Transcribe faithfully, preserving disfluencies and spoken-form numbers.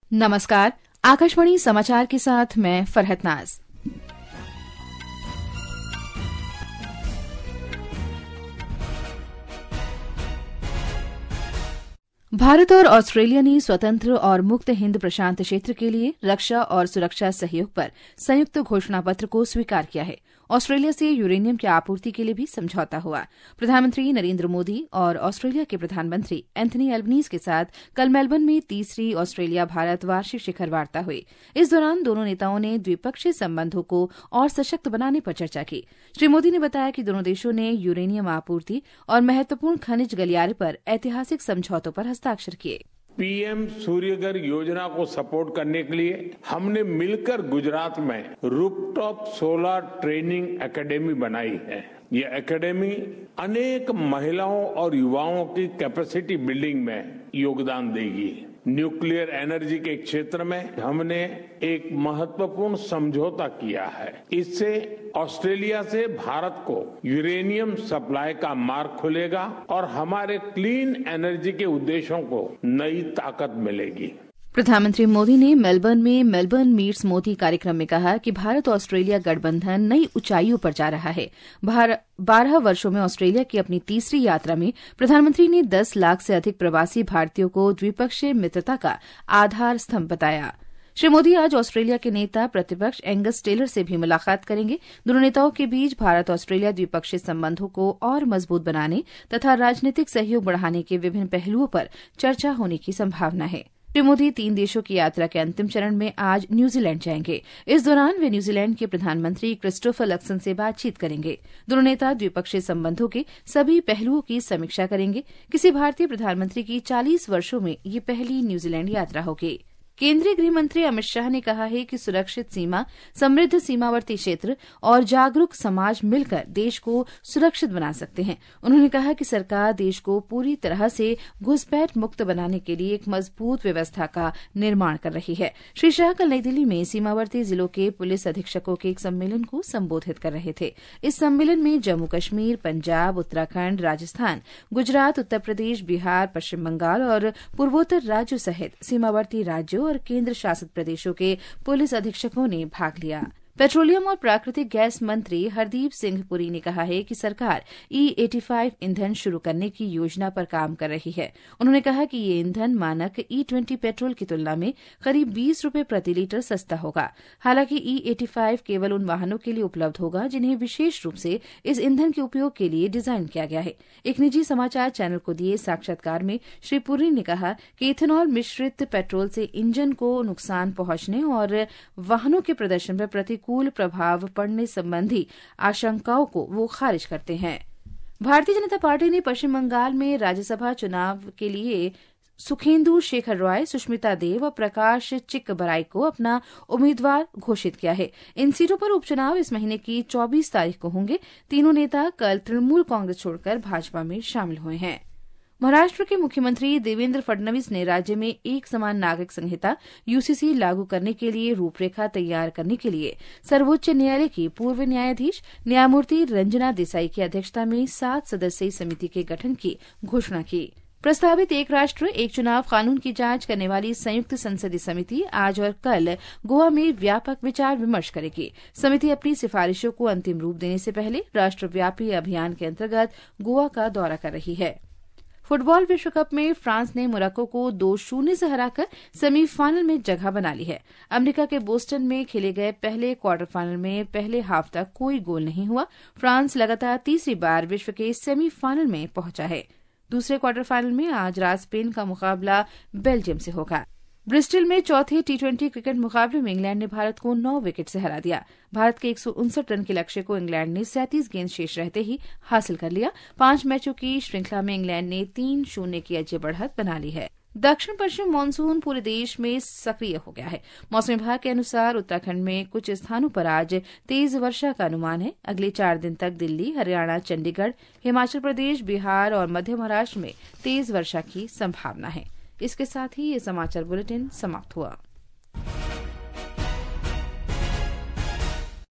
नमस्कार, आकाशवाणी समाचार के साथ मैं फरहत नाज। भारत और ऑस्ट्रेलिया ने स्वतंत्र और मुक्त हिंद प्रशांत क्षेत्र के लिए रक्षा और सुरक्षा सहयोग पर संयुक्त घोषणा पत्र को स्वीकार किया है। ऑस्ट्रेलिया से यूरेनियम की आपूर्ति के लिए भी समझौता हुआ। प्रधानमंत्री नरेंद्र मोदी और ऑस्ट्रेलिया के प्रधानमंत्री एंथनी एल्बनीज के साथ कल मेलबर्न में तीसरी ऑस्ट्रेलिया भारत वार्षिक शिखर वार्ता हुई। इस दौरान दोनों नेताओं ने द्विपक्षीय संबंधों को और सशक्त बनाने पर चर्चा की। श्री मोदी ने बताया कि दोनों देशों ने यूरेनियम आपूर्ति और महत्वपूर्ण खनिज गलियारे पर ऐतिहासिक समझौतों पर हस्ताक्षर किए। पीएम सूर्यघर योजना को सपोर्ट करने के लिए हमने मिलकर गुजरात में रूफटॉप सोलर ट्रेनिंग एकेडमी बनाई है। ये एकेडमी अनेक महिलाओं और युवाओं की कैपेसिटी बिल्डिंग में योगदान देगी। न्यूक्लियर एनर्जी के क्षेत्र में हमने एक महत्वपूर्ण समझौता किया है। इससे ऑस्ट्रेलिया से भारत को यूरेनियम सप्लाई का मार्ग खुलेगा और हमारे क्लीन एनर्जी के उद्देश्यों को नई ताकत मिलेगी। प्रधानमंत्री मोदी ने मेलबर्न में मेलबर्न मीट्स मोदी कार्यक्रम में कहा कि भारत ऑस्ट्रेलिया गठबंधन नई ऊंचाइयों पर जा रहा है। बारह वर्षों में ऑस्ट्रेलिया की अपनी तीसरी यात्रा में प्रधानमंत्री ने दस लाख से अधिक प्रवासी भारतीयों को द्विपक्षीय मित्रता का आधार स्तंभ बताया। श्री मोदी आज ऑस्ट्रेलिया के नेता प्रतिपक्ष एंगस टेलर से भी मुलाकात करेंगे। दोनों नेताओं के बीच भारत ऑस्ट्रेलिया द्विपक्षीय संबंधों को और मजबूत बनाने तथा राजनीतिक सहयोग बढ़ाने के विभिन्न पहलुओं पर चर्चा होने की संभावना है। श्री मोदी तीन देशों की यात्रा के अंतिम चरण में आज न्यूजीलैंड जाएंगे। इस दौरान वे न्यूजीलैंड के प्रधानमंत्री क्रिस्टोफर लक्सन से बातचीत करेंगे। दोनों नेता द्विपक्षीय संबंधों के सभी पहलुओं की समीक्षा करेंगे। किसी भारतीय प्रधानमंत्री की चालीस वर्षों में ये पहली न्यूजीलैंड यात्रा होगी। केंद्रीय गृह मंत्री अमित शाह ने कहा है कि सुरक्षित सीमा, समृद्ध सीमावर्ती क्षेत्र और जागरूक समाज मिलकर देश को सुरक्षित बना सकते हैं। उन्होंने कहा कि सरकार देश को पूरी तरह से घुसपैठ मुक्त बनाने के लिए एक मजबूत व्यवस्था का निर्माण कर रही है। श्री शाह कल नई दिल्ली में सीमावर्ती जिलों के पुलिस अधीक्षकों के एक सम्मेलन को संबोधित कर रहे थे। इस सम्मेलन में जम्मू कश्मीर, पंजाब, उत्तराखंड, राजस्थान, गुजरात, उत्तर प्रदेश, बिहार, पश्चिम बंगाल और पूर्वोत्तर राज्यों सहित सीमावर्ती राज्यों और केंद्र शासित प्रदेशों के पुलिस अधीक्षकों ने भाग लिया। पेट्रोलियम और प्राकृतिक गैस मंत्री हरदीप सिंह पुरी ने कहा है कि सरकार ई पचासी ईंधन शुरू करने की योजना पर काम कर रही है। उन्होंने कहा कि ये ईंधन मानक ई बीस पेट्रोल की तुलना में करीब बीस रुपये प्रति लीटर सस्ता होगा। हालांकि ई पचासी केवल उन वाहनों के लिए उपलब्ध होगा जिन्हें विशेष रूप से इस ईंधन के उपयोग के लिए डिजाइन किया गया है। एक निजी समाचार चैनल को दिए साक्षात्कार में श्री पुरी ने कहा कि इथेनॉल मिश्रित पेट्रोल से इंजन को नुकसान पहुंचने और वाहनों के प्रदर्शन पर प्रतिकूल कूल प्रभाव पड़ने संबंधी आशंकाओं को वो खारिज करते हैं। भारतीय जनता पार्टी ने पश्चिम बंगाल में राज्यसभा चुनाव के लिए सुखेंदु शेखर रॉय, सुष्मिता देव और प्रकाश चिक्कबराई को अपना उम्मीदवार घोषित किया है। इन सीटों पर उपचुनाव इस महीने की चौबीस तारीख को होंगे। तीनों नेता कल तृणमूल कांग्रेस छोड़कर भाजपा में शामिल हुए हैं। महाराष्ट्र के मुख्यमंत्री देवेंद्र फडणवीस ने राज्य में एक समान नागरिक संहिता यूसीसी लागू करने के लिए रूपरेखा तैयार करने के लिए सर्वोच्च न्यायालय की पूर्व न्यायाधीश न्यायमूर्ति रंजना देसाई की अध्यक्षता में सात सदस्यीय समिति के गठन की घोषणा की। प्रस्तावित एक राष्ट्र एक चुनाव कानून की जांच करने वाली संयुक्त संसदीय समिति आज और कल गोवा में व्यापक विचार विमर्श करेगी। समिति अपनी सिफारिशों को अंतिम रूप देने से पहले राष्ट्रव्यापी अभियान के अंतर्गत गोवा का दौरा कर रही है। फुटबॉल विश्व कप में फ्रांस ने मोरक्को को दो शून्य से हराकर सेमीफाइनल में जगह बना ली है। अमेरिका के बोस्टन में खेले गए पहले क्वार्टर फाइनल में पहले हाफ तक कोई गोल नहीं हुआ। फ्रांस लगातार तीसरी बार विश्व के सेमीफाइनल में पहुंचा है। दूसरे क्वार्टर फाइनल में आज रात स्पेन का मुकाबला बेल्जियम से होगा। ब्रिस्टल में चौथे टी ट्वेंटी क्रिकेट मुकाबले में इंग्लैंड ने भारत को नौ विकेट से हरा दिया। भारत के एक सौ उनसठ रन के लक्ष्य को इंग्लैंड ने सैंतीस गेंद शेष रहते ही हासिल कर लिया। पांच मैचों की श्रृंखला में इंग्लैंड ने तीन शून्य की अजय बढ़त बना ली है। दक्षिण पश्चिम मानसून पूरे देश में सक्रिय हो गया है। मौसम विभाग के अनुसार उत्तराखंड में कुछ स्थानों पर आज तेज वर्षा का अनुमान है। अगले चार दिन तक दिल्ली, हरियाणा, चंडीगढ़, हिमाचल प्रदेश, बिहार और मध्य महाराष्ट्र में तेज वर्षा की संभावना है। इसके साथ ही ये समाचार बुलेटिन समाप्त हुआ।